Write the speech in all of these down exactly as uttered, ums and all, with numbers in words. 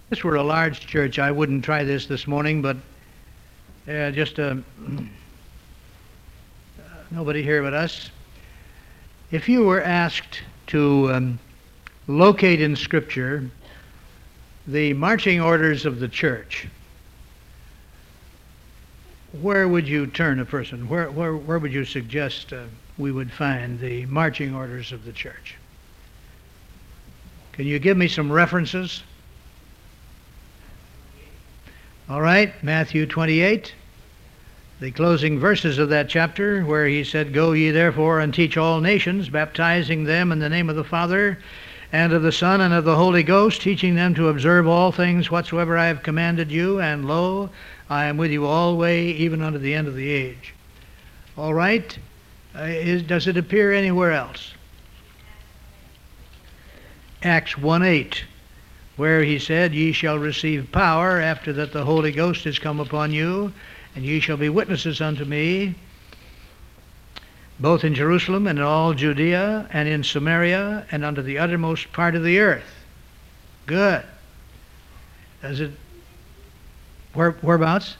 this were a large church, I wouldn't try this this morning, but uh, just uh, nobody here but us. If you were asked to um, locate in Scripture the marching orders of the church, where would you turn a person? Where, where, where would you suggest uh, we would find the marching orders of the church? Can you give me some references? All right, Matthew twenty-eight, the closing verses of that chapter, where he said, "Go ye therefore and teach all nations, baptizing them in the name of the Father, and of the Son, and of the Holy Ghost, teaching them to observe all things whatsoever I have commanded you, and lo, I am with you always, even unto the end of the age." All right, uh, is, does it appear anywhere else? Acts one eight, where he said, "Ye shall receive power after that the Holy Ghost is come upon you, and ye shall be witnesses unto me, both in Jerusalem and in all Judea and in Samaria and unto the uttermost part of the earth." Good. Does it, where, whereabouts?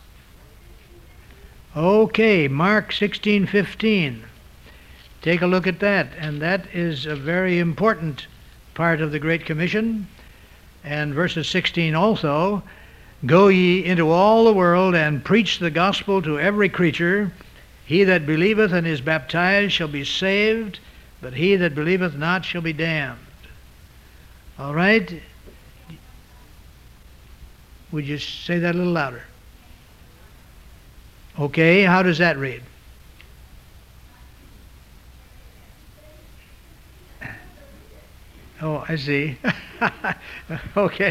Okay, Mark sixteen fifteen. Take a look at that, and that is a very important part of the Great Commission. And verses sixteen also, "Go ye into all the world and preach the gospel to every creature. He that believeth and is baptized shall be saved, but he that believeth not shall be damned." All right? Would you say that a little louder? Okay, how does that read? Oh, I see. Okay.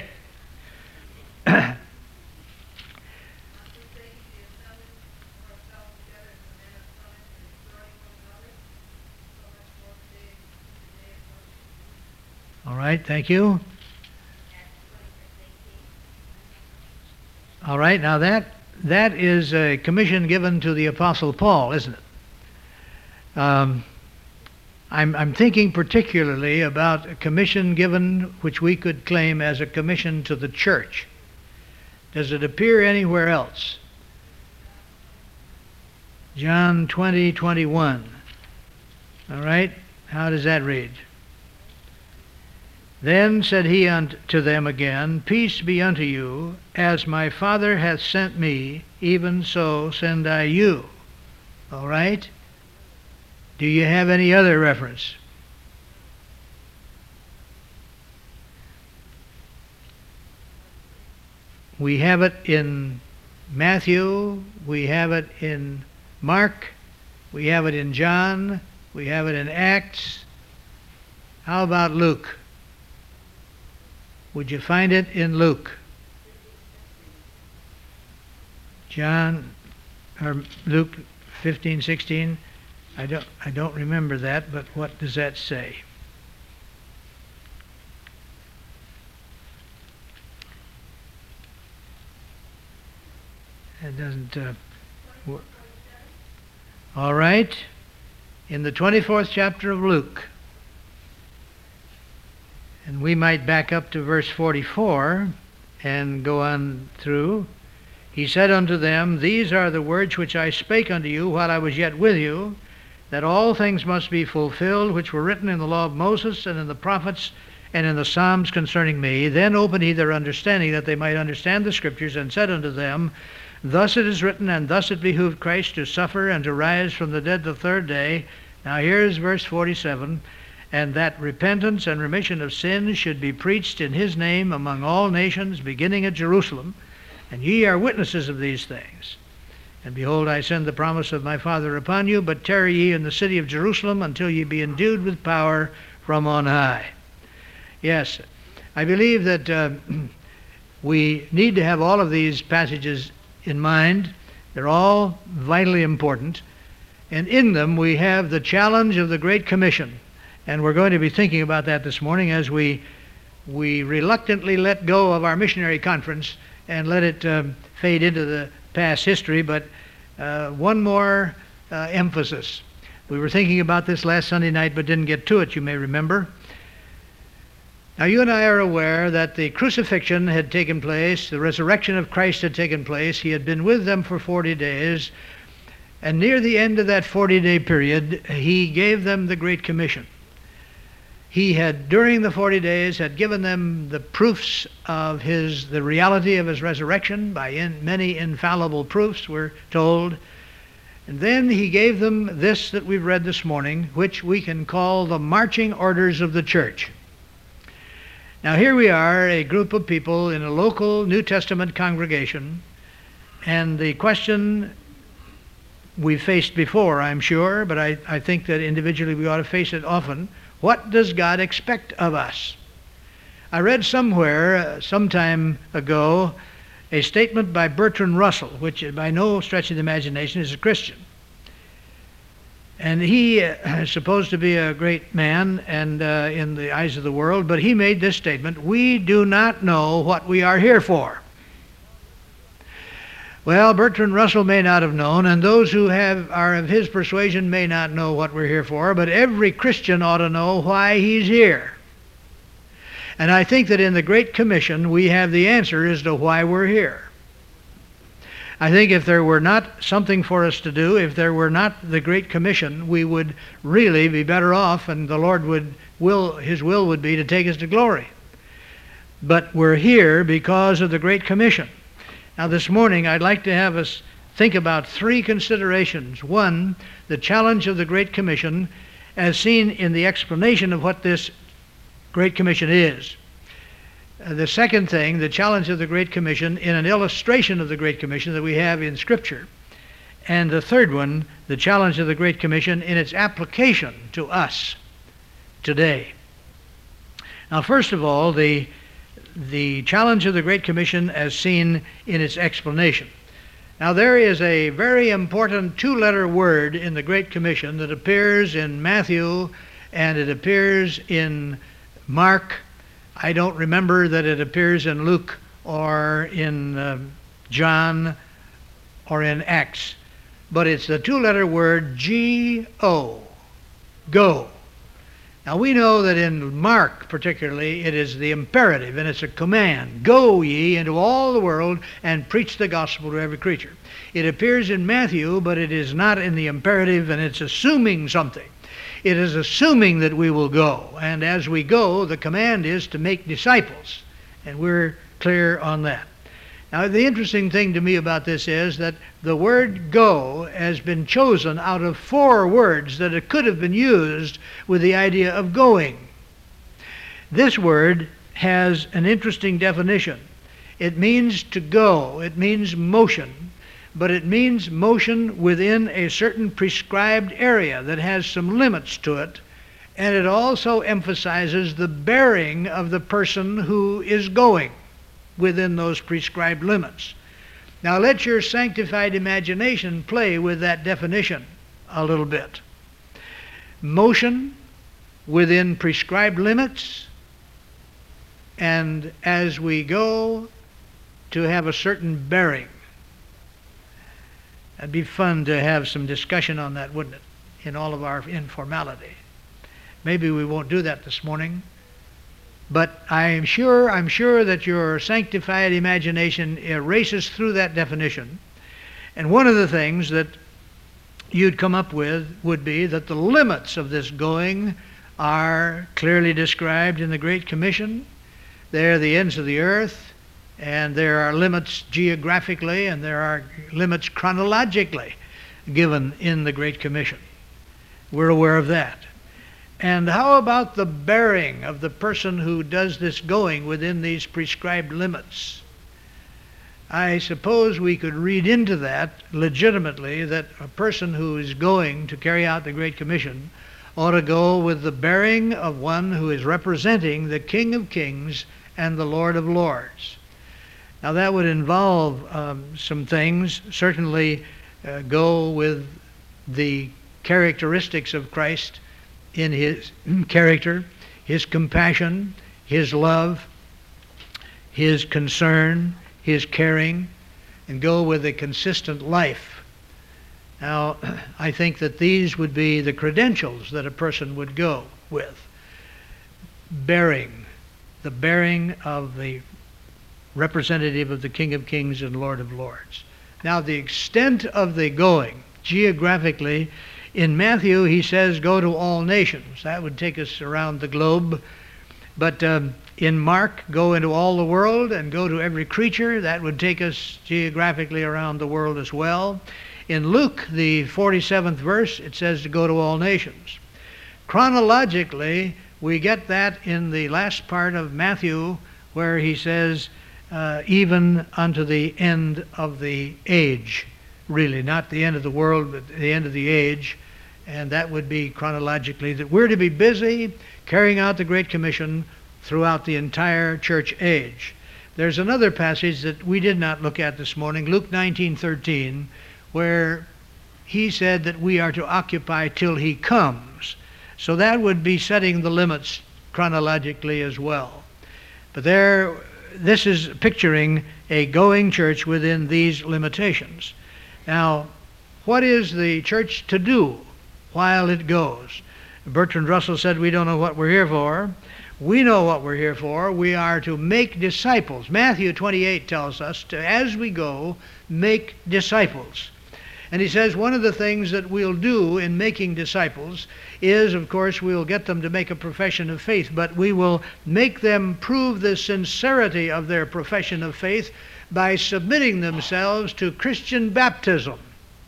All right, thank you. All right, now that that is a commission given to the Apostle Paul, isn't it? Um, I'm, I'm thinking particularly about a commission given which we could claim as a commission to the church. Does it appear anywhere else? John twenty twenty-one. All right, how does that read? "Then said he unto them again, Peace be unto you, as my Father hath sent me, even so send I you." All right? Do you have any other reference? We have it in Matthew, we have it in Mark, we have it in John, we have it in Acts. How about Luke? Would you find it in Luke? John, or Luke fifteen, sixteen? I don't, I don't remember that, but what does that say? It doesn't... Uh, w- all right. In the twenty-fourth chapter of Luke, and we might back up to verse forty-four and go on through. "He said unto them, These are the words which I spake unto you while I was yet with you, that all things must be fulfilled which were written in the law of Moses and in the prophets and in the Psalms concerning me. Then opened he their understanding, that they might understand the Scriptures, and said unto them, Thus it is written, and thus it behooved Christ to suffer and to rise from the dead the third day." Now here's verse forty-seven. "And that repentance and remission of sins should be preached in his name among all nations, beginning at Jerusalem. And ye are witnesses of these things. And behold, I send the promise of my Father upon you, but tarry ye in the city of Jerusalem until ye be endued with power from on high." Yes, I believe that uh, we need to have all of these passages in mind. They're all vitally important. And in them we have the challenge of the Great Commission. And we're going to be thinking about that this morning as we we reluctantly let go of our missionary conference and let it um, fade into the past history. But uh, one more uh, emphasis. We were thinking about this last Sunday night but didn't get to it, you may remember. Now, you and I are aware that the crucifixion had taken place, the resurrection of Christ had taken place. He had been with them for forty days, and near the end of that forty-day period, he gave them the Great Commission. He had, during the forty days, had given them the proofs of his, the reality of his resurrection by in, many infallible proofs, we're told. And then he gave them this that we've read this morning, which we can call the marching orders of the church. Now, here we are, a group of people in a local New Testament congregation, and the question we've faced before, I'm sure, but I, I think that individually we ought to face it often. What does God expect of us? I read somewhere, uh, some time ago, a statement by Bertrand Russell, which by no stretch of the imagination is a Christian. And he uh, is supposed to be a great man and uh, in the eyes of the world, but he made this statement: we do not know what we are here for. Well, Bertrand Russell may not have known, and those who have are of his persuasion may not know what we're here for, but every Christian ought to know why he's here. And I think that in the Great Commission we have the answer as to why we're here. I think if there were not something for us to do, if there were not the Great Commission, we would really be better off, and the Lord would will his will would be to take us to glory. But we're here because of the Great Commission. Now, this morning I'd like to have us think about three considerations. One, the challenge of the Great Commission as seen in the explanation of what this Great Commission is. Uh, the second thing, the challenge of the Great Commission in an illustration of the Great Commission that we have in Scripture. And the third one, the challenge of the Great Commission in its application to us today. Now, first of all, the, the challenge of the Great Commission as seen in its explanation. Now, there is a very important two-letter word in the Great Commission that appears in Matthew and it appears in Mark. I don't remember that it appears in Luke or in uh, John or in Acts, but it's the two-letter word G O, go. Now, we know that in Mark particularly it is the imperative and it's a command. Go ye into all the world and preach the gospel to every creature. It appears in Matthew, but it is not in the imperative, and it's assuming something. It is assuming that we will go, and as we go, the command is to make disciples, and we're clear on that. Now, the interesting thing to me about this is that the word go has been chosen out of four words that it could have been used with the idea of going. This word has an interesting definition. It means to go, it means motion, but it means motion within a certain prescribed area that has some limits to it, and it also emphasizes the bearing of the person who is going within those prescribed limits. Now, let your sanctified imagination play with that definition a little bit. Motion within prescribed limits, and as we go, to have a certain bearing. It'd be fun to have some discussion on that, wouldn't it, in all of our informality. Maybe we won't do that this morning, but I'm sure, I'm sure that your sanctified imagination races through that definition. And one of the things that you'd come up with would be that the limits of this going are clearly described in the Great Commission. They're the ends of the earth, and there are limits geographically, and there are limits chronologically given in the Great Commission. We're aware of that. And how about the bearing of the person who does this going within these prescribed limits? I suppose we could read into that legitimately that a person who is going to carry out the Great Commission ought to go with the bearing of one who is representing the King of Kings and the Lord of Lords. Now, that would involve um, some things. Certainly uh, go with the characteristics of Christ in his character, his compassion, his love, his concern, his caring, and go with a consistent life. Now, I think that these would be the credentials that a person would go with. Bearing, the bearing of the representative of the King of Kings and Lord of Lords. Now, the extent of the going, geographically, in Matthew he says, go to all nations. That would take us around the globe. But um, in Mark, go into all the world and go to every creature. That would take us geographically around the world as well. In Luke, the forty-seventh verse, it says to go to all nations. Chronologically, we get that in the last part of Matthew, where he says, uh, even unto the end of the age. Really, not the end of the world, but the end of the age. And that would be chronologically that we're to be busy carrying out the Great Commission throughout the entire church age. There's another passage that we did not look at this morning, Luke nineteen thirteen, where he said that we are to occupy till he comes. So that would be setting the limits chronologically as well. But there, this is picturing a going church within these limitations. Now, what is the church to do while it goes? Bertrand Russell said we don't know what we're here for. We know what we're here for. We are to make disciples. Matthew twenty-eight tells us to, as we go, make disciples. And he says one of the things that we'll do in making disciples is, of course, we'll get them to make a profession of faith, but we will make them prove the sincerity of their profession of faith by submitting themselves to Christian baptism.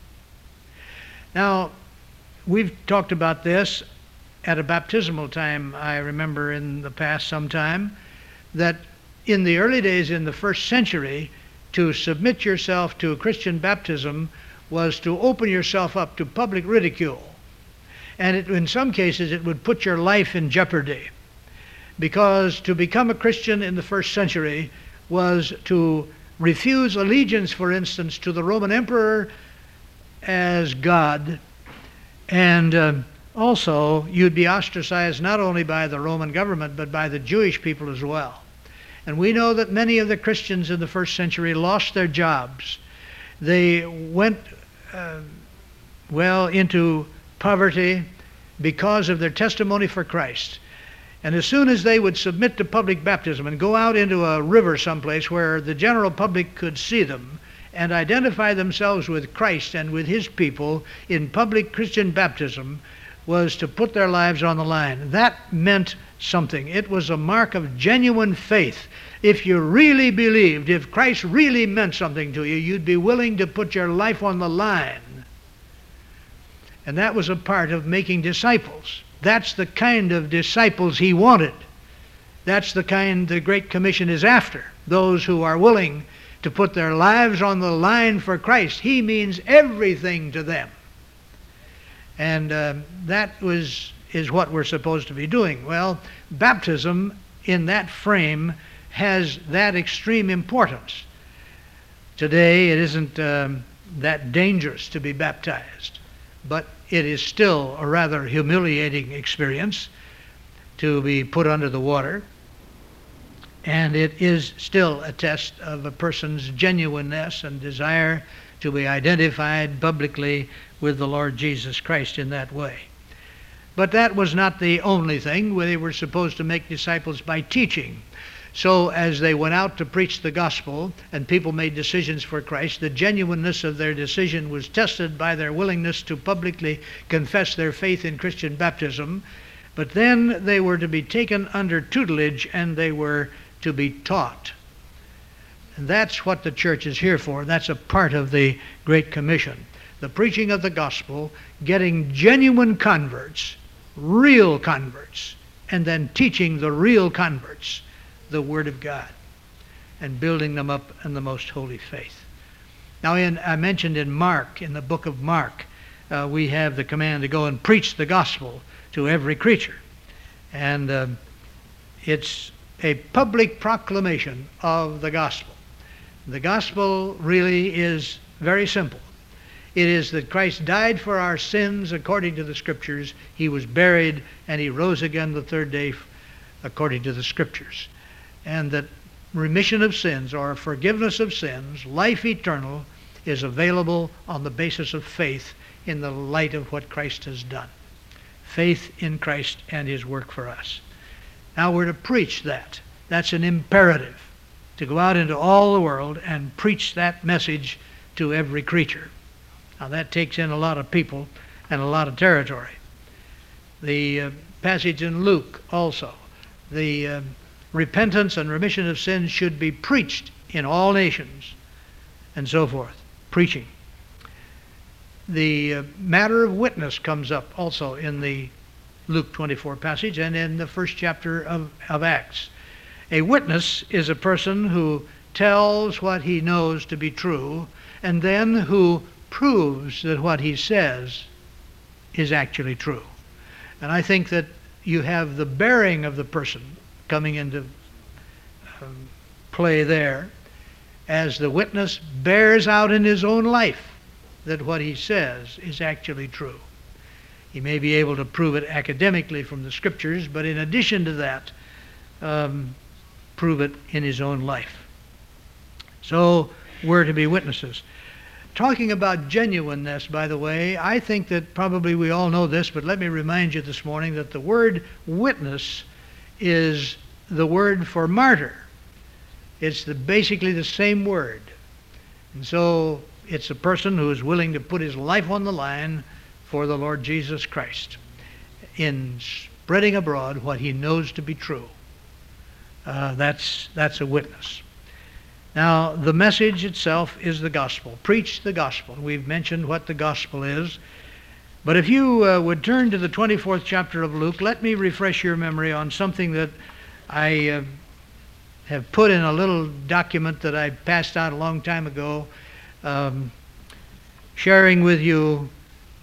Now, we've talked about this at a baptismal time, I remember in the past sometime, that in the early days in the first century, to submit yourself to Christian baptism was to open yourself up to public ridicule. And it, in some cases it would put your life in jeopardy, because to become a Christian in the first century was to refuse allegiance, for instance, to the Roman Emperor as God, and uh, also you'd be ostracized not only by the Roman government but by the Jewish people as well. And we know that many of the Christians in the first century lost their jobs. They went uh, well into poverty because of their testimony for Christ. And as soon as they would submit to public baptism and go out into a river someplace where the general public could see them and identify themselves with Christ and with his people in public Christian baptism, was to put their lives on the line. That meant something. It was a mark of genuine faith. If you really believed, if Christ really meant something to you, you'd be willing to put your life on the line. And that was a part of making disciples. That's the kind of disciples he wanted. That's the kind the Great Commission is after. Those who are willing to put their lives on the line for Christ. He means everything to them. And uh, that was is what we're supposed to be doing. Well, baptism in that frame has that extreme importance. Today it isn't um, that dangerous to be baptized, but it is still a rather humiliating experience to be put under the water, and it is still a test of a person's genuineness and desire to be identified publicly with the Lord Jesus Christ in that way. But that was not the only thing. They were supposed to make disciples by teaching. So as they went out to preach the gospel and people made decisions for Christ, the genuineness of their decision was tested by their willingness to publicly confess their faith in Christian baptism. But then they were to be taken under tutelage and they were to be taught. And that's what the church is here for. That's a part of the Great Commission. The preaching of the gospel, getting genuine converts, real converts, and then teaching the real converts the Word of God and building them up in the most holy faith. Now, in, I mentioned in Mark, in the book of Mark, uh, we have the command to go and preach the gospel to every creature. And uh, it's a public proclamation of the gospel. The gospel really is very simple. It is that Christ died for our sins according to the Scriptures. He was buried and he rose again the third day according to the Scriptures. And that remission of sins or forgiveness of sins, life eternal, is available on the basis of faith in the light of what Christ has done. Faith in Christ and his work for us. Now we're to preach that. That's an imperative, to go out into all the world and preach that message to every creature. Now that takes in a lot of people and a lot of territory. The uh, passage in Luke also, the uh, repentance and remission of sins should be preached in all nations, and so forth. Preaching. The uh, matter of witness comes up also in the Luke twenty-four passage and in the first chapter of, of Acts. A witness is a person who tells what he knows to be true and then who proves that what he says is actually true. And I think that you have the bearing of the person coming into um, play there, as the witness bears out in his own life that what he says is actually true. He may be able to prove it academically from the Scriptures, but in addition to that, um, prove it in his own life. So we're to be witnesses. Talking about genuineness, by the way, I think that probably we all know this, but let me remind you this morning that the word witness is the word for martyr. It's the, basically the same word. And so it's a person who is willing to put his life on the line for the Lord Jesus Christ in spreading abroad what he knows to be true. Uh, that's, that's a witness. Now, the message itself is the gospel. Preach the gospel. We've mentioned what the gospel is. But if you uh, would turn to the twenty-fourth chapter of Luke, let me refresh your memory on something that I uh, have put in a little document that I passed out a long time ago, um, sharing with you uh,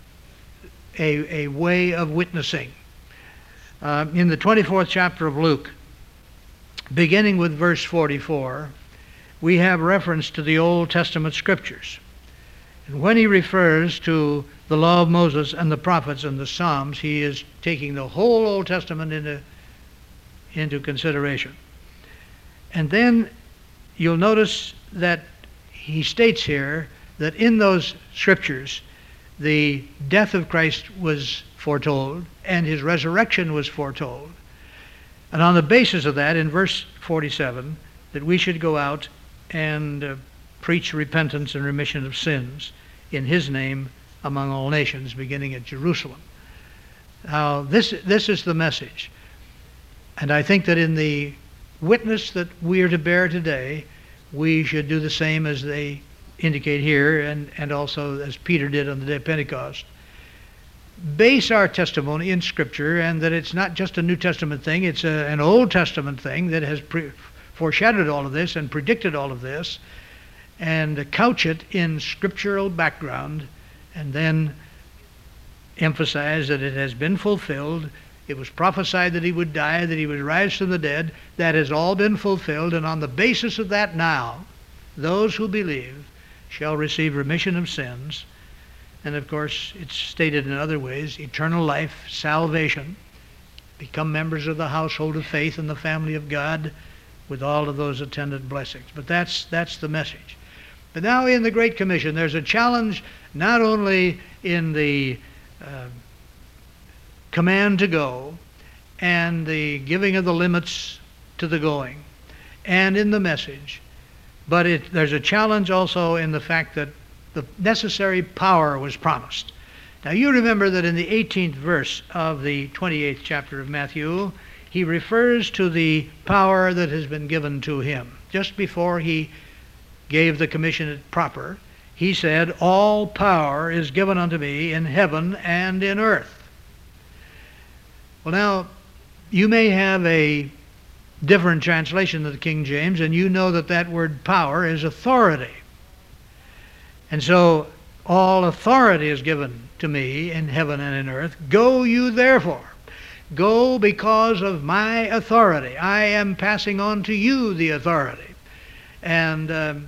a, a way of witnessing. Uh, in the twenty-fourth chapter of Luke, beginning with verse forty-four, we have reference to the Old Testament Scriptures. And when he refers to the law of Moses and the prophets and the Psalms, he is taking the whole Old Testament into, into consideration. And then you'll notice that he states here that in those Scriptures, the death of Christ was foretold and his resurrection was foretold. And on the basis of that, in verse forty-seven, that we should go out and uh, preach repentance and remission of sins in his name among all nations, beginning at Jerusalem. Now, this, this is the message. And I think that in the witness that we are to bear today, we should do the same as they indicate here, and, and also as Peter did on the day of Pentecost. Base our testimony in Scripture, and that it's not just a New Testament thing, it's a, an Old Testament thing that has pre- foreshadowed all of this and predicted all of this, and couch it in scriptural background, and then emphasize that it has been fulfilled. It was prophesied that he would die, that he would rise from the dead. That has all been fulfilled, and on the basis of that now, those who believe shall receive remission of sins. And of course, it's stated in other ways, eternal life, salvation, become members of the household of faith and the family of God with all of those attendant blessings. But that's, that's the message. But now in the Great Commission, there's a challenge not only in the uh, command to go and the giving of the limits to the going and in the message, but it, there's a challenge also in the fact that the necessary power was promised. Now you remember that in the eighteenth verse of the twenty-eighth chapter of Matthew, he refers to the power that has been given to him. Just before he gave the commission proper, he said, "All power is given unto me in heaven and in earth." Well, now, you may have a different translation of the King James, and you know that that word power is authority. And so, all authority is given to me in heaven and in earth. Go you therefore. Go because of my authority. I am passing on to you the authority. And um,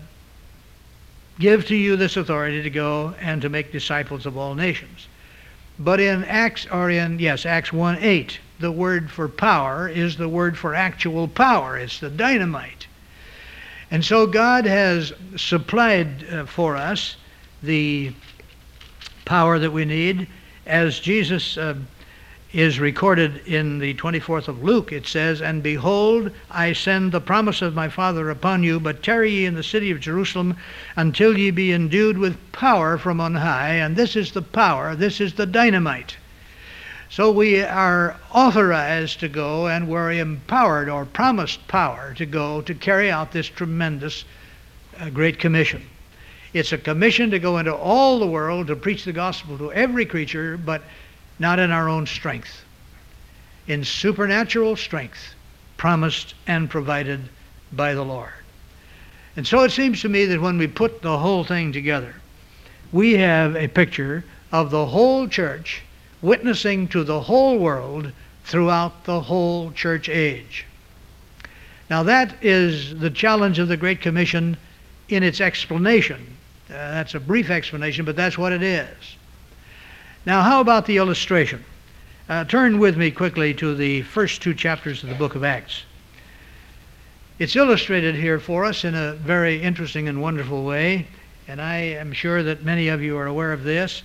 give to you this authority to go and to make disciples of all nations. But in Acts, or in, yes, Acts one eight, the word for power is the word for actual power. It's the dynamite. And so God has supplied uh, for us the power that we need. As Jesus uh, is recorded in the twenty-fourth of Luke. It says, "And behold, I send the promise of my Father upon you, but tarry ye in the city of Jerusalem until ye be endued with power from on high." And this is the power, this is the dynamite. So we are authorized to go, and we're empowered or promised power to go to carry out this tremendous uh, Great Commission. It's a commission to go into all the world to preach the gospel to every creature, but not in our own strength. In supernatural strength, promised and provided by the Lord. And so it seems to me that when we put the whole thing together, we have a picture of the whole church witnessing to the whole world throughout the whole church age. Now that is the challenge of the Great Commission in its explanation. Uh, that's a brief explanation, but that's what it is. Now, how about the illustration? Uh, turn with me quickly to the first two chapters of the book of Acts. It's illustrated here for us in a very interesting and wonderful way, and I am sure that many of you are aware of this.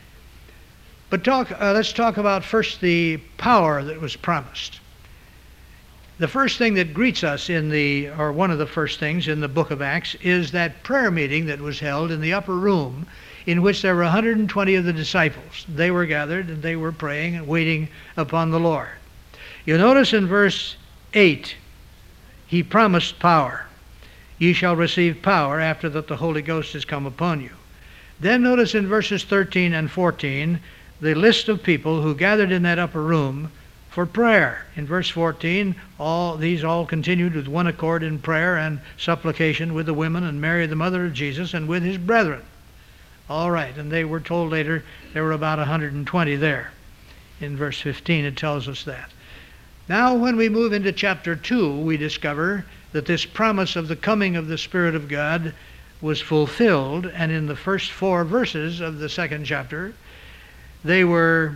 But talk, uh, let's talk about first the power that was promised. The first thing that greets us in the, or one of the first things in the book of Acts, is that prayer meeting that was held in the upper room, in which there were one hundred twenty of the disciples. They were gathered and they were praying and waiting upon the Lord. You'll notice in verse eight, he promised power. Ye shall receive power after that the Holy Ghost has come upon you. Then notice in verses thirteen and fourteen, the list of people who gathered in that upper room for prayer. In verse fourteen, all these all continued with one accord in prayer and supplication with the women and Mary the mother of Jesus and with his brethren. All right, and they were told later there were about one hundred twenty there. In verse fifteen it tells us that. Now when we move into chapter two, we discover that this promise of the coming of the Spirit of God was fulfilled, and in the first four verses of the second chapter, they were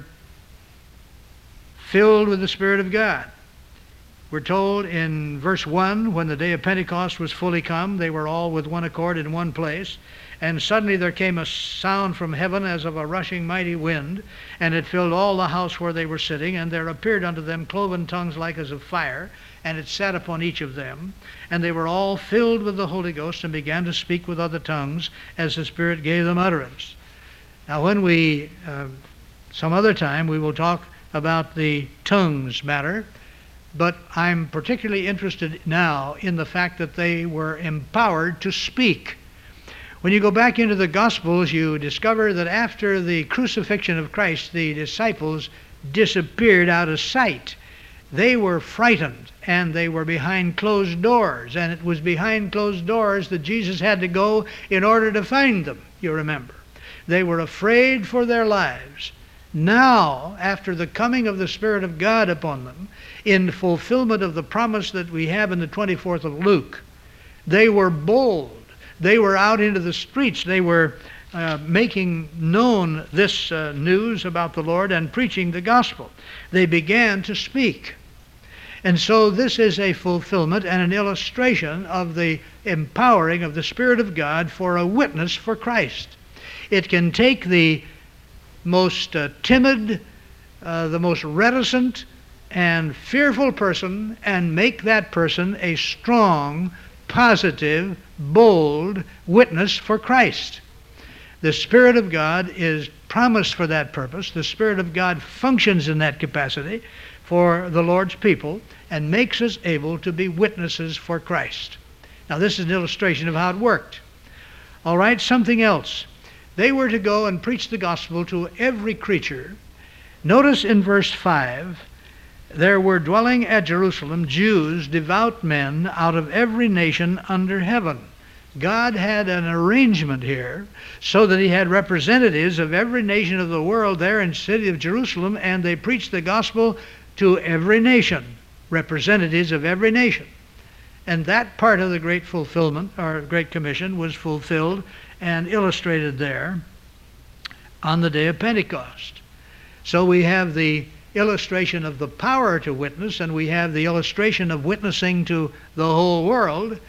filled with the Spirit of God. We're told in verse one, when the day of Pentecost was fully come, they were all with one accord in one place. And suddenly there came a sound from heaven as of a rushing mighty wind, and it filled all the house where they were sitting. And there appeared unto them cloven tongues like as of fire, and it sat upon each of them. And they were all filled with the Holy Ghost, and began to speak with other tongues, as the Spirit gave them utterance. Now when we, uh, some other time, we will talk about the tongues matter, but I'm particularly interested now in the fact that they were empowered to speak. When you go back into the Gospels, you discover that after the crucifixion of Christ, the disciples disappeared out of sight. They were frightened, and they were behind closed doors, and it was behind closed doors that Jesus had to go in order to find them, you remember. They were afraid for their lives. Now, after the coming of the Spirit of God upon them, in fulfillment of the promise that we have in the twenty-fourth of Luke, they were bold. They were out into the streets. They were uh, making known this uh, news about the Lord and preaching the gospel. They began to speak. And so this is a fulfillment and an illustration of the empowering of the Spirit of God for a witness for Christ. It can take the most uh, timid, uh, the most reticent and fearful person and make that person a strong, positive, bold witness for Christ. The Spirit of God is promised for that purpose. The Spirit of God functions in that capacity for the Lord's people and makes us able to be witnesses for Christ. Now this is an illustration of how it worked. All right, something else. They were to go and preach the gospel to every creature. Notice in verse five, there were dwelling at Jerusalem Jews, devout men, out of every nation under heaven. God had an arrangement here so that he had representatives of every nation of the world there in the city of Jerusalem, and they preached the gospel to every nation, representatives of every nation. And that part of the great fulfillment, or Great Commission, was fulfilled and illustrated there on the day of Pentecost. So we have the illustration of the power to witness, and we have the illustration of witnessing to the whole world.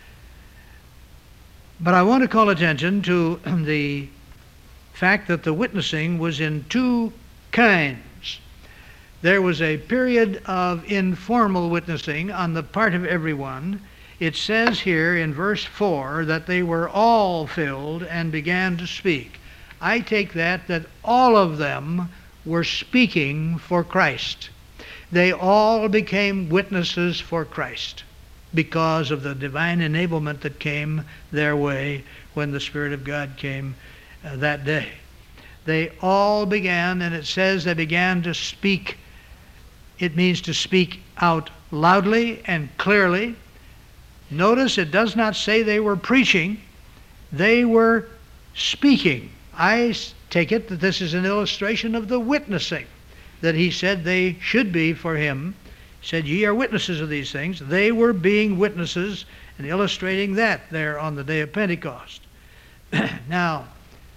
But I want to call attention to the fact that the witnessing was in two kinds. There was a period of informal witnessing on the part of everyone. It says here in verse four that they were all filled and began to speak. I take that that all of them were speaking for Christ. They all became witnesses for Christ because of the divine enablement that came their way when the Spirit of God came uh, that day. They all began, and it says they began to speak. It means to speak out loudly and clearly. Notice it does not say they were preaching. They were speaking. I take it that this is an illustration of the witnessing that he said they should be for him. He said, ye are witnesses of these things. They were being witnesses and illustrating that there on the day of Pentecost. Now,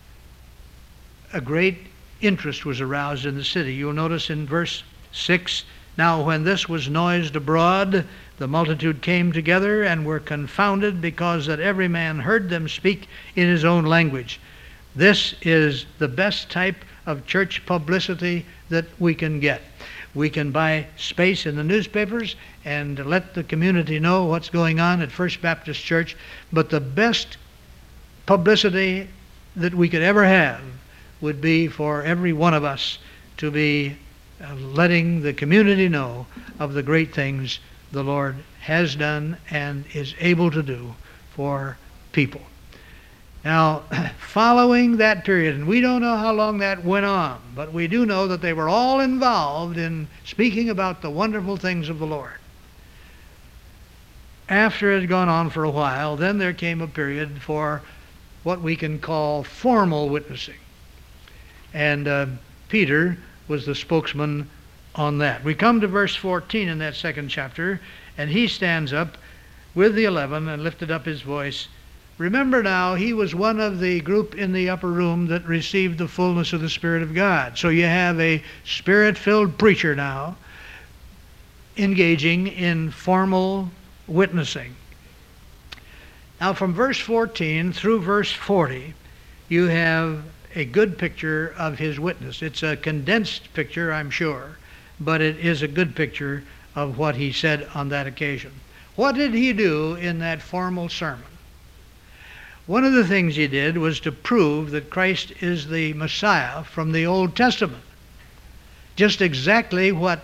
a great interest was aroused in the city. You'll notice in verse six, now when this was noised abroad, the multitude came together and were confounded, because that every man heard them speak in his own language. This is the best type of church publicity that we can get. We can buy space in the newspapers and let the community know what's going on at First Baptist Church, but the best publicity that we could ever have would be for every one of us to be uh, letting the community know of the great things the Lord has done and is able to do for people. Now, following that period, and we don't know how long that went on, but we do know that they were all involved in speaking about the wonderful things of the Lord. After it had gone on for a while, then there came a period for what we can call formal witnessing. And uh, Peter was the spokesman on that. We come to verse fourteen in that second chapter, and he stands up with the eleven and lifted up his voice. Remember now, he was one of the group in the upper room that received the fullness of the Spirit of God. So you have a Spirit-filled preacher now engaging in formal witnessing. Now from verse fourteen through verse forty, you have a good picture of his witness. It's a condensed picture, I'm sure, but it is a good picture of what he said on that occasion. What did he do in that formal sermon? One of the things he did was to prove that Christ is the Messiah from the Old Testament. Just exactly what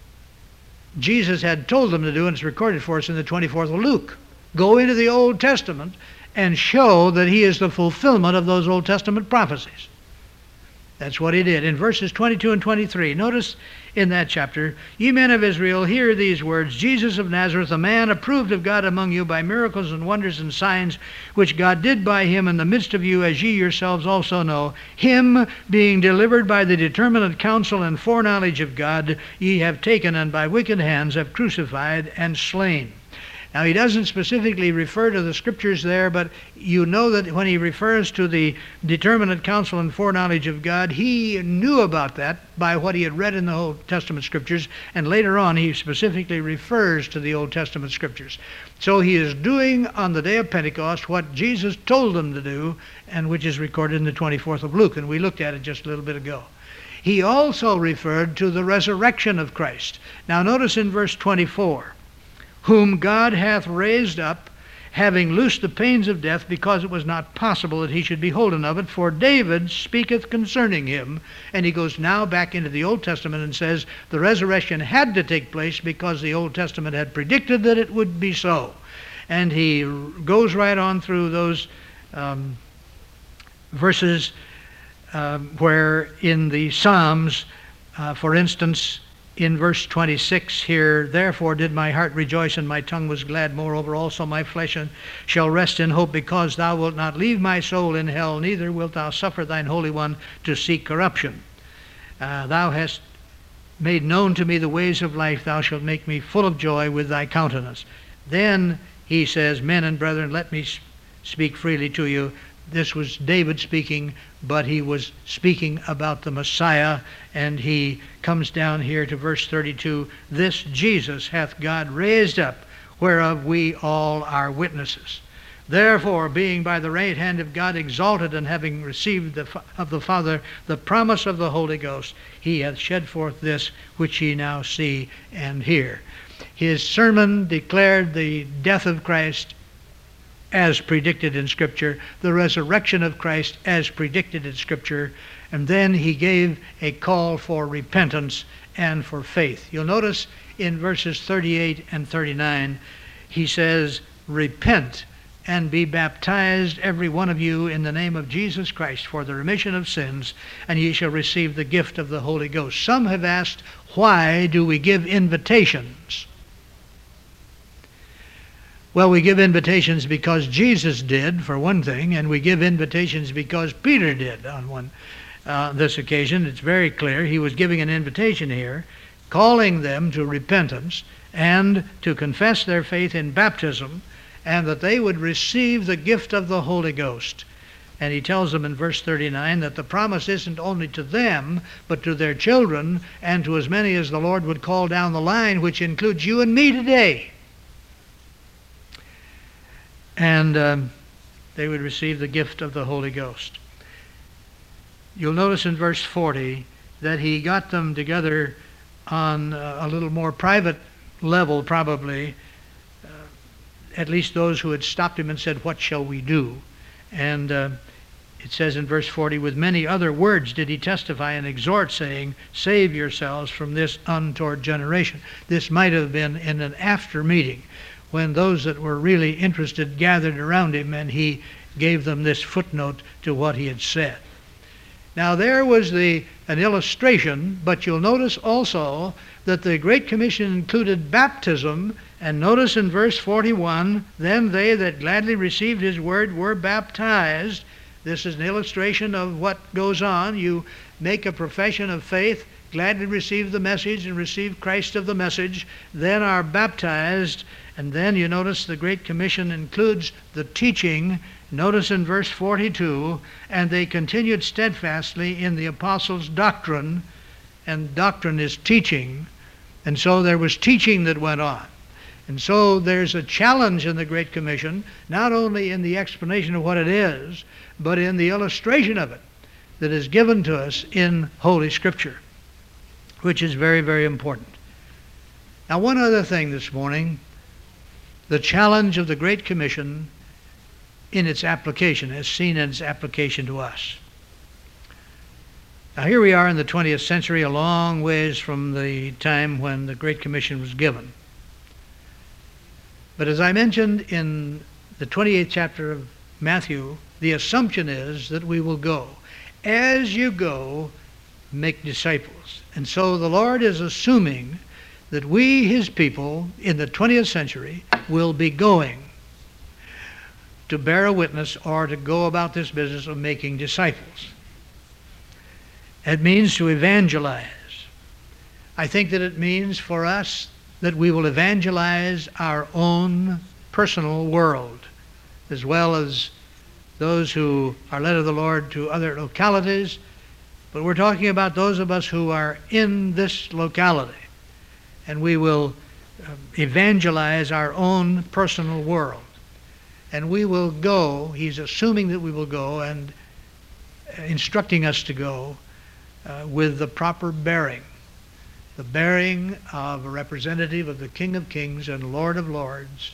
Jesus had told them to do, and it's recorded for us in the twenty-fourth of Luke. Go into the Old Testament and show that he is the fulfillment of those Old Testament prophecies. That's what he did. In verses twenty-two and twenty-three, notice in that chapter, ye men of Israel, hear these words, Jesus of Nazareth, a man approved of God among you by miracles and wonders and signs, which God did by him in the midst of you, as ye yourselves also know. Him being delivered by the determinate counsel and foreknowledge of God, ye have taken, and by wicked hands have crucified and slain. Now, he doesn't specifically refer to the scriptures there, but you know that when he refers to the determinate counsel and foreknowledge of God, he knew about that by what he had read in the Old Testament scriptures, and later on he specifically refers to the Old Testament scriptures. So he is doing on the day of Pentecost what Jesus told them to do, and which is recorded in the twenty-fourth of Luke, and we looked at it just a little bit ago. He also referred to the resurrection of Christ. Now notice in verse twenty-four, whom God hath raised up, having loosed the pains of death, because it was not possible that he should be holden of it. For David speaketh concerning him. And he goes now back into the Old Testament and says the resurrection had to take place because the Old Testament had predicted that it would be so. And he goes right on through those um, verses uh, where in the Psalms, uh, for instance, in verse twenty-six here, therefore did my heart rejoice and my tongue was glad. Moreover also my flesh shall rest in hope, because thou wilt not leave my soul in hell, neither wilt thou suffer thine Holy One to see corruption. Uh, thou hast made known to me the ways of life. Thou shalt make me full of joy with thy countenance. Then he says, men and brethren, let me speak freely to you. This was David speaking, but he was speaking about the Messiah, and he comes down here to verse thirty-two, this Jesus hath God raised up, whereof we all are witnesses. Therefore, being by the right hand of God exalted, and having received the, of the Father the promise of the Holy Ghost, he hath shed forth this which ye now see and hear. His sermon declared the death of Christ as predicted in Scripture, the resurrection of Christ as predicted in Scripture, and then he gave a call for repentance and for faith. You'll notice in verses thirty-eight and thirty-nine, he says, repent and be baptized every one of you in the name of Jesus Christ for the remission of sins, and ye shall receive the gift of the Holy Ghost. Some have asked, why do we give invitations? Well, we give invitations because Jesus did, for one thing, and we give invitations because Peter did on one uh, this occasion. It's very clear. He was giving an invitation here, calling them to repentance and to confess their faith in baptism, and that they would receive the gift of the Holy Ghost. And he tells them in verse thirty-nine that the promise isn't only to them, but to their children, and to as many as the Lord would call down the line, which includes you and me today. And um, they would receive the gift of the Holy Ghost. You'll notice in verse forty that he got them together on uh, a little more private level, probably, uh, at least those who had stopped him and said, what shall we do? And uh, it says in verse forty, with many other words did he testify and exhort, saying, save yourselves from this untoward generation. This might have been in an after meeting, when those that were really interested gathered around him, and he gave them this footnote to what he had said. Now there was the an illustration, but you'll notice also that the Great Commission included baptism, and notice in verse forty-one, then they that gladly received his word were baptized. This is an illustration of what goes on. You make a profession of faith, gladly receive the message and receive Christ of the message, then are baptized. And then you notice the Great Commission includes the teaching. Notice in verse forty-two, and they continued steadfastly in the apostles' doctrine, and doctrine is teaching, and so there was teaching that went on. And so there's a challenge in the Great Commission, not only in the explanation of what it is, but in the illustration of it that is given to us in Holy Scripture, which is very, very important. Now, one other thing this morning, the challenge of the Great Commission in its application, as seen in its application to us. Now here we are in the twentieth century, a long ways from the time when the Great Commission was given. But as I mentioned in the twenty-eighth chapter of Matthew, the assumption is that we will go. As you go, make disciples. And so the Lord is assuming that we, his people, in the twentieth century, will be going to bear a witness or to go about this business of making disciples. It means to evangelize. I think that it means for us that we will evangelize our own personal world, as well as those who are led of the Lord to other localities. But we're talking about those of us who are in this locality, and we will evangelize our own personal world. And we will go, he's assuming that we will go and instructing us to go uh, with the proper bearing. The bearing of a representative of the King of Kings and Lord of Lords.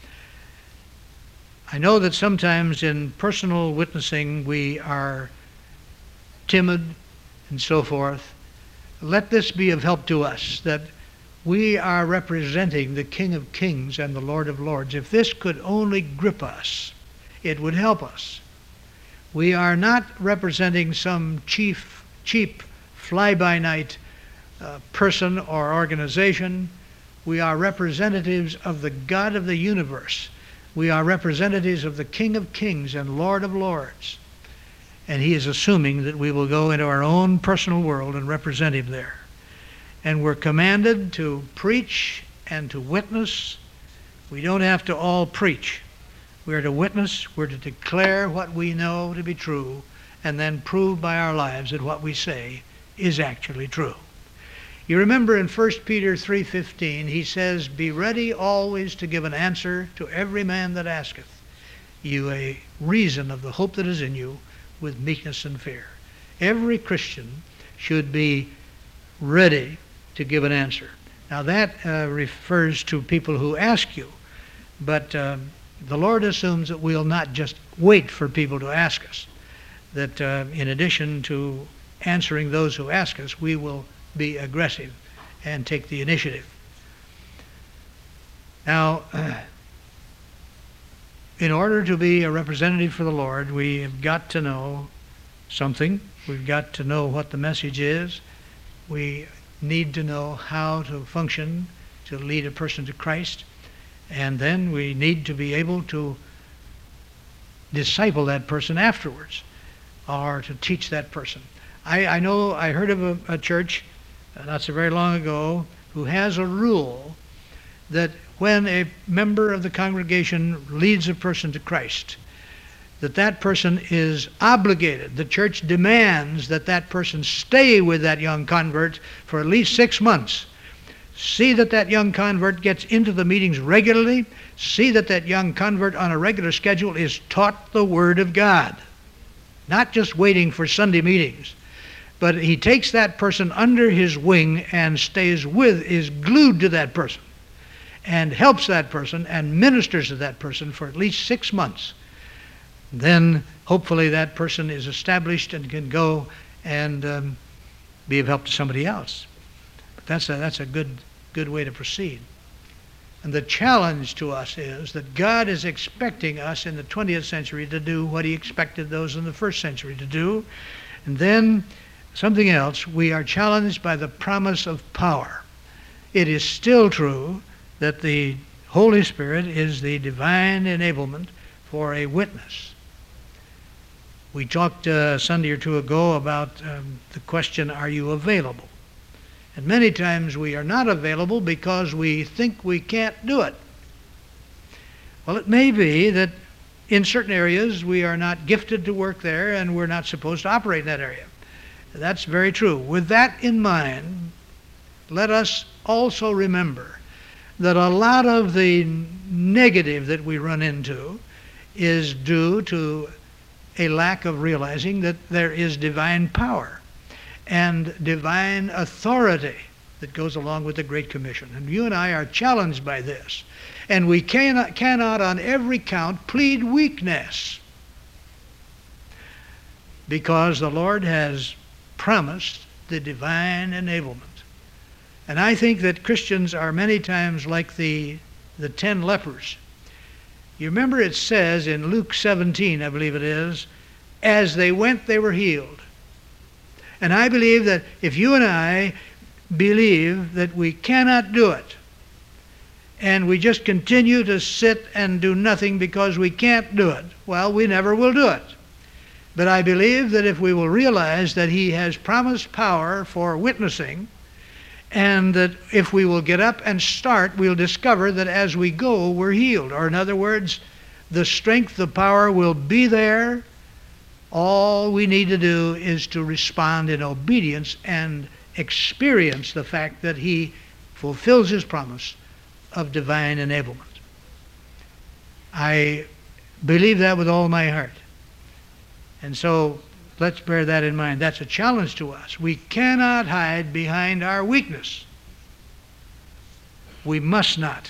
I know that sometimes in personal witnessing we are timid and so forth. Let this be of help to us, that we are representing the King of Kings and the Lord of Lords. If this could only grip us, it would help us. We are not representing some chief, cheap, fly-by-night uh, person or organization. We are representatives of the God of the universe. We are representatives of the King of Kings and Lord of Lords. And he is assuming that we will go into our own personal world and represent him there. And we're commanded to preach and to witness. We don't have to all preach. We're to witness, we're to declare what we know to be true, and then prove by our lives that what we say is actually true. You remember in First Peter three fifteen, he says, be ready always to give an answer to every man that asketh. you a reason of the hope that is in you with meekness and fear. Every Christian should be ready to give an answer. Now that uh, refers to people who ask you, but um, the Lord assumes that we'll not just wait for people to ask us, that uh, in addition to answering those who ask us, we will be aggressive and take the initiative. Now, uh, in order to be a representative for the Lord, we have got to know something. We've got to know what the message is. We need to know how to function to lead a person to Christ. And then we need to be able to disciple that person afterwards, or to teach that person. I, I know I heard of a, a church uh, not so very long ago who has a rule that when a member of the congregation leads a person to Christ, that that person is obligated, the church demands that that person stay with that young convert for at least six months. See that that young convert gets into the meetings regularly. See that that young convert on a regular schedule is taught the Word of God. Not just waiting for Sunday meetings, but he takes that person under his wing and stays with, is glued to that person, and helps that person and ministers to that person for at least six months. Then hopefully that person is established and can go and um, be of help to somebody else. But that's a, that's a good, good way to proceed. And the challenge to us is that God is expecting us in the twentieth century to do what he expected those in the first century to do. And then something else, we are challenged by the promise of power. It is still true that the Holy Spirit is the divine enablement for a witness. We talked uh, a Sunday or two ago about um, the question, are you available? And many times we are not available because we think we can't do it. Well, it may be that in certain areas we are not gifted to work there and we're not supposed to operate in that area. That's very true. With that in mind, let us also remember that a lot of the negative that we run into is due to a lack of realizing that there is divine power and divine authority that goes along with the Great Commission. And you and I are challenged by this. And we cannot, cannot on every count plead weakness, because the Lord has promised the divine enablement. And I think that Christians are many times like the, the ten lepers. You remember it says in Luke seventeen, I believe it is, as they went they were healed. And I believe that if you and I believe that we cannot do it, and we just continue to sit and do nothing because we can't do it, well, we never will do it. But I believe that if we will realize that he has promised power for witnessing, and that if we will get up and start, we'll discover that as we go, we're healed. Or in other words, the strength, the power will be there. All we need to do is to respond in obedience and experience the fact that he fulfills his promise of divine enablement. I believe that with all my heart. And so let's bear that in mind. That's a challenge to us. We cannot hide behind our weakness. We must not.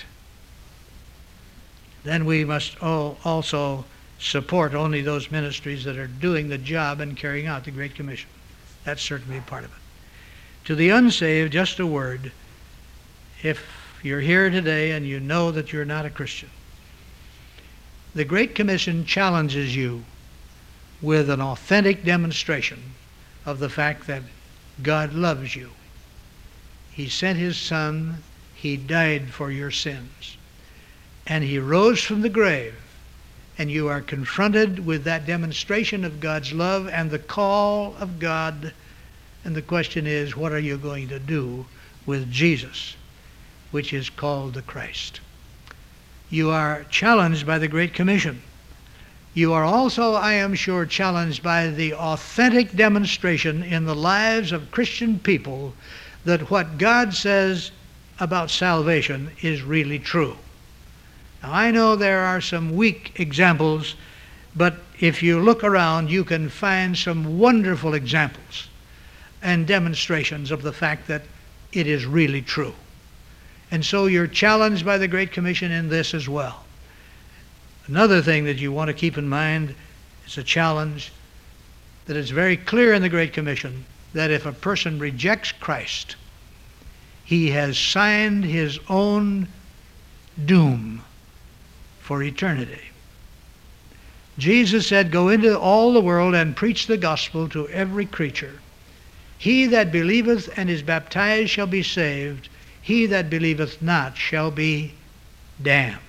Then we must also support only those ministries that are doing the job and carrying out the Great Commission. That's certainly a part of it. To the unsaved, just a word. If you're here today and you know that you're not a Christian, the Great Commission challenges you with an authentic demonstration of the fact that God loves you. He sent his Son, he died for your sins, and he rose from the grave, and you are confronted with that demonstration of God's love and the call of God, and the question is, what are you going to do with Jesus, which is called the Christ? You are challenged by the Great Commission. You are also, I am sure, challenged by the authentic demonstration in the lives of Christian people that what God says about salvation is really true. Now, I know there are some weak examples, but if you look around, you can find some wonderful examples and demonstrations of the fact that it is really true. And so you're challenged by the Great Commission in this as well. Another thing that you want to keep in mind is a challenge that it's very clear in the Great Commission that if a person rejects Christ, he has signed his own doom for eternity. Jesus said, "Go into all the world and preach the gospel to every creature. He that believeth and is baptized shall be saved. He that believeth not shall be damned."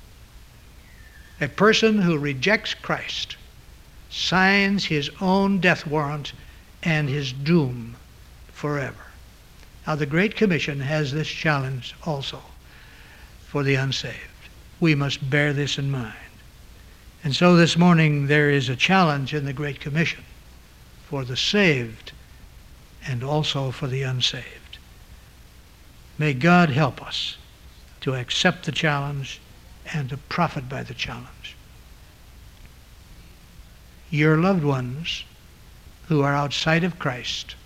A person who rejects Christ signs his own death warrant and his doom forever. Now, the Great Commission has this challenge also for the unsaved. We must bear this in mind. And so this morning there is a challenge in the Great Commission for the saved and also for the unsaved. May God help us to accept the challenge and to profit by the challenge. Your loved ones who are outside of Christ,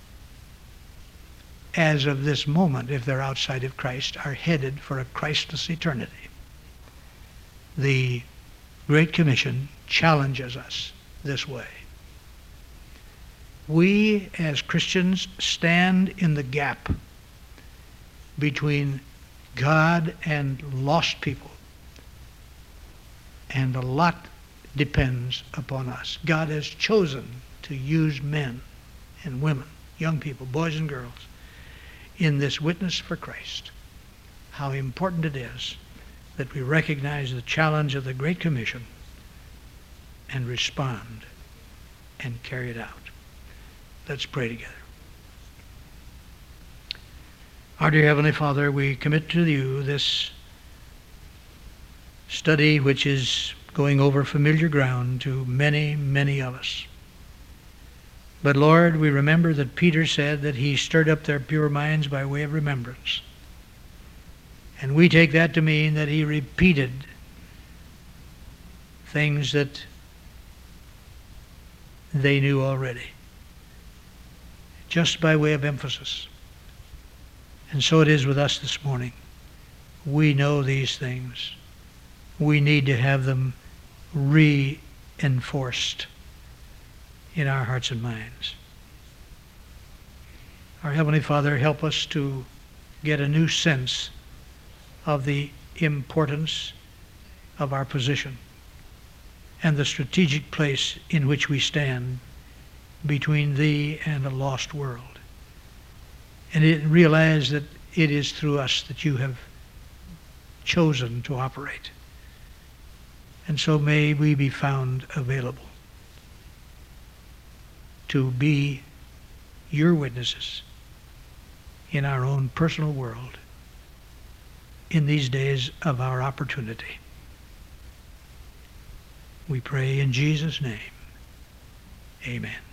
as of this moment, if they're outside of Christ, are headed for a Christless eternity. The Great Commission challenges us this way. We as Christians stand in the gap between God and lost people, and a lot depends upon us. God has chosen to use men and women, young people, boys and girls, in this witness for Christ. How important it is that we recognize the challenge of the Great Commission and respond and carry it out. Let's pray together. Our dear Heavenly Father, we commit to you this study which is going over familiar ground to many, many of us. But Lord, we remember that Peter said that he stirred up their pure minds by way of remembrance. And we take that to mean that he repeated things that they knew already, just by way of emphasis. And so it is with us this morning. We know these things. We need to have them reinforced in our hearts and minds. Our Heavenly Father, help us to get a new sense of the importance of our position and the strategic place in which we stand between Thee and a lost world. And it, realize that it is through us that You have chosen to operate. And so may we be found available to be Your witnesses in our own personal world in these days of our opportunity. We pray in Jesus' name. Amen.